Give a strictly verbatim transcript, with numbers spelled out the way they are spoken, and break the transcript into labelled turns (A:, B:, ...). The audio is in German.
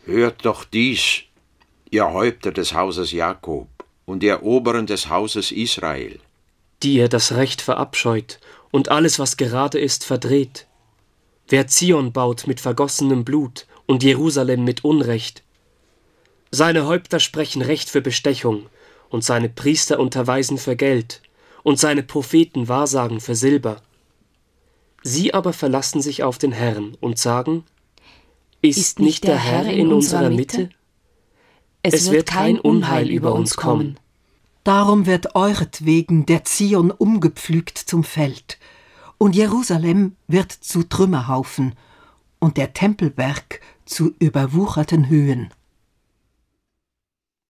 A: Hört doch dies, ihr Häupter des Hauses Jakob und ihr Oberen des Hauses Israel,
B: die ihr das Recht verabscheut und alles, was gerade ist, verdreht. Wer Zion baut mit vergossenem Blut und Jerusalem mit Unrecht. Seine Häupter sprechen Recht für Bestechung und seine Priester unterweisen für Geld und seine Propheten wahrsagen für Silber. Sie aber verlassen sich auf den Herrn und sagen: Ist, ist nicht der Herr in unserer Mitte? Es, es wird kein Unheil über uns kommen.
C: Darum wird euretwegen der Zion umgepflügt zum Feld, und Jerusalem wird zu Trümmerhaufen und der Tempelberg zu überwucherten Höhen.